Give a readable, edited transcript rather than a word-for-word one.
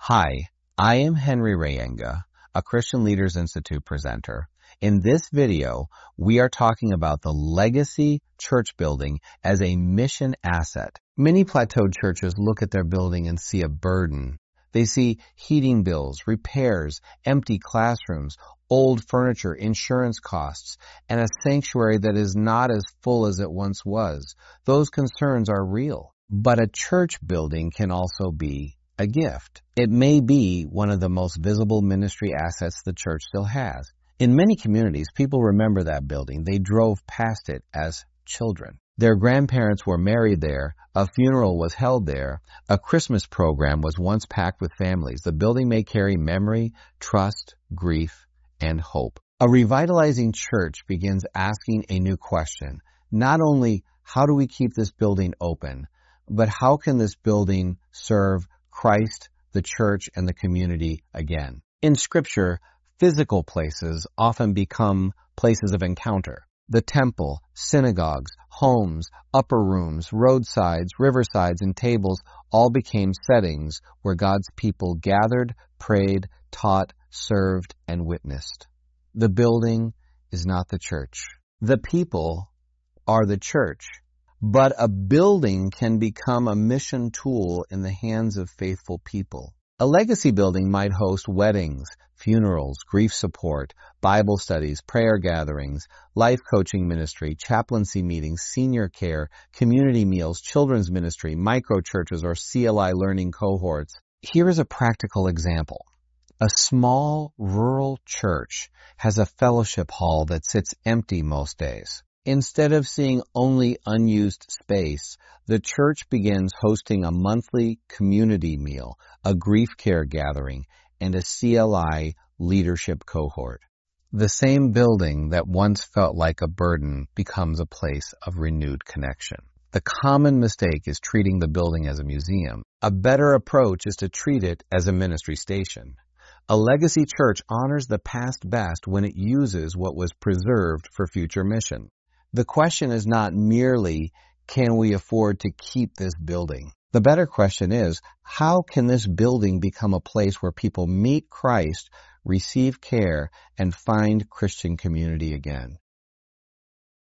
Hi, I am Henry Rayenga, a Christian Leaders Institute presenter. In this video, we are talking about the Legacy Church building as a mission asset. Many plateaued churches look at their building and see a burden. They see heating bills, repairs, empty classrooms, old furniture, insurance costs, and a sanctuary that is not as full as it once was. Those concerns are real. But a church building can also be a gift. It may be one of the most visible ministry assets the church still has. In many communities, people remember that building. They drove past it as children. Their grandparents were married there. A funeral was held there. A Christmas program was once packed with families. The building may carry memory, trust, grief, and hope. A revitalizing church begins asking a new question. Not only how do we keep this building open, but how can this building serve Christ, the church, and the community again? In Scripture, physical places often become places of encounter. The temple, synagogues, homes, upper rooms, roadsides, riversides, and tables all became settings where God's people gathered, prayed, taught, served, and witnessed. The building is not the church. The people are the church. But a building can become a mission tool in the hands of faithful people. A legacy building might host weddings, funerals, grief support, Bible studies, prayer gatherings, life coaching ministry, chaplaincy meetings, senior care, community meals, children's ministry, micro churches, or CLI learning cohorts. Here is a practical example. A small rural church has a fellowship hall that sits empty most days. Instead of seeing only unused space, the church begins hosting a monthly community meal, a grief care gathering, and a CLI leadership cohort. The same building that once felt like a burden becomes a place of renewed connection. The common mistake is treating the building as a museum. A better approach is to treat it as a ministry station. A legacy church honors the past best when it uses what was preserved for future mission. The question is not merely, can we afford to keep this building? The better question is, how can this building become a place where people meet Christ, receive care, and find Christian community again?